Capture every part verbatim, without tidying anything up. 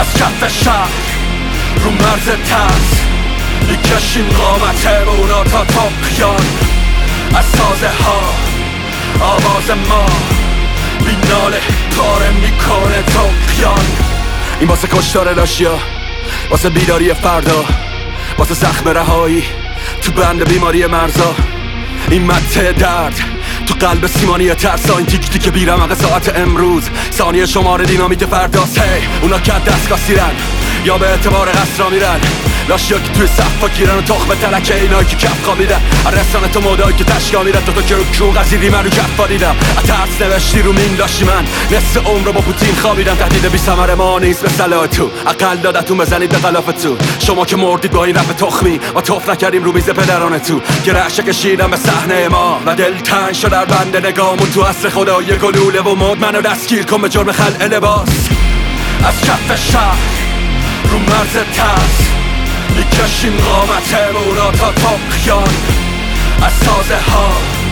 از کف شهر رو مرز ترس میکشیم قامتمونا تا تقیان. از سازه ها آواز ما بیناله پاره میکنه تقیان. این واسه کشتار لاشیا، واسه بیداری فردا، واسه زخم رهایی تو بند بیماری مرزا. این مته درد تو قلب سیمانی ترسا، این تیک تیک بیرمق ساعت امروز ثانیه شماره دینامیت فرداست. هی اونا که دستگاه سیرن یا به اعتبار قصرا میرن، لاشیا که توی صفا گیرن و تخم تلکه اینایی که کف خوابیدن. رسانه تو مودایی که تشکا میرن تو تو که رو کون قضیری من رو کف دیدم. ترس نوشتی رو مین لاشی من نصف عمر رو با پوتین خوابیدم. تهدید بی ثمر ما نیست به صلاحتون، اقل دادتون بزنید به غلافتون. شما که مردید با این رپ تخمی ما توف نکردیم رو میز پدران تو که رعشه کشیدم به صحنه ما و دل تنگ شد در بند نگامون تو عصر خدای گلوله و مد منو دستگیر کن به جرم خلع لباس. از کف شهر رو مرز ترس میکشیم قامتمونا تا تقیان. از سازه ها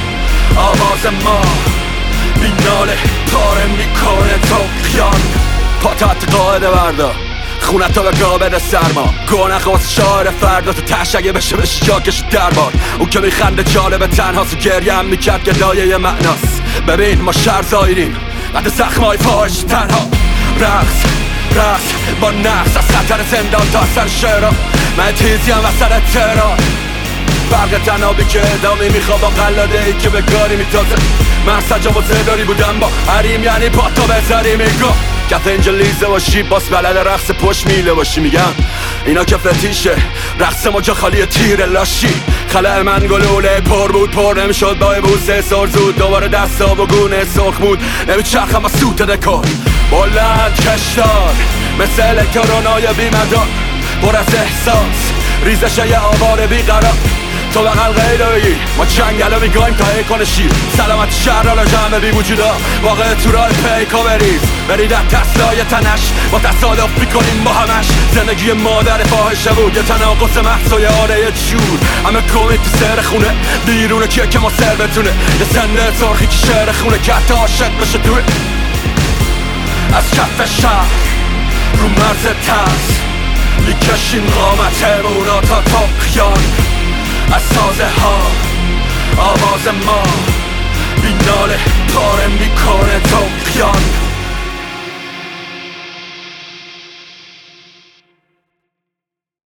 آواز ما بیناله پاره میکنه تقیان. پاتت قاعده بردا خونتا به گابد سرما، گوه نخواست شاعر فردا تو تشگه بشه بشه جاکش دربار. اون که میخنده جالب تنهاست و گریه هم میکرد که لایه معناست. ببین ما شهر زایریم قد زخمای فاحش تنها. رقص رقص با نفس از خطر زندان تا سر شعرها. من تیزی هم وسط تهران، فرق تنابی که ادامی میخواب با قلاده ای که به گاری میتازه. من سجاب و زداری بودم با حریم یعنی با تو بذاری میگو کف انجلیزه باشی باس بلد رقص پشت میله باشی. میگم اینا که فتیشه رقص ما جا خالی تیر لاشی. خلع من گلوله پر بود پر نمیشد با بوسه سر زود. دوباره دستا و گونه سرخ بود نمیچرخم با سوت دکار. بلند کشدار مثل الکترونای بیمدار، پر از احساس ریزش یه آوار بیقرار. تو بقل غیرهایی ما جنگل میگایم تا ایکون شیر. سلامت شهر را جمع بی وجودا واقع تو راه پیکا بریز. برید از تسلای تنش با تصادف میکنیم با همش. زندگی مادر فاحشه بود یه تناقص محصای آره یه جور. همه کومی تو سر خونه بیرونه کیه که ما سر بتونه. یه سنده سرخی که شعر خونه که حتی عاشق بشه توی. از کف شهر رو مرز ترس میکشیم قامتمونا تا تقیان. از سازه ها آواز ما بیناله پاره میکنه تقیان.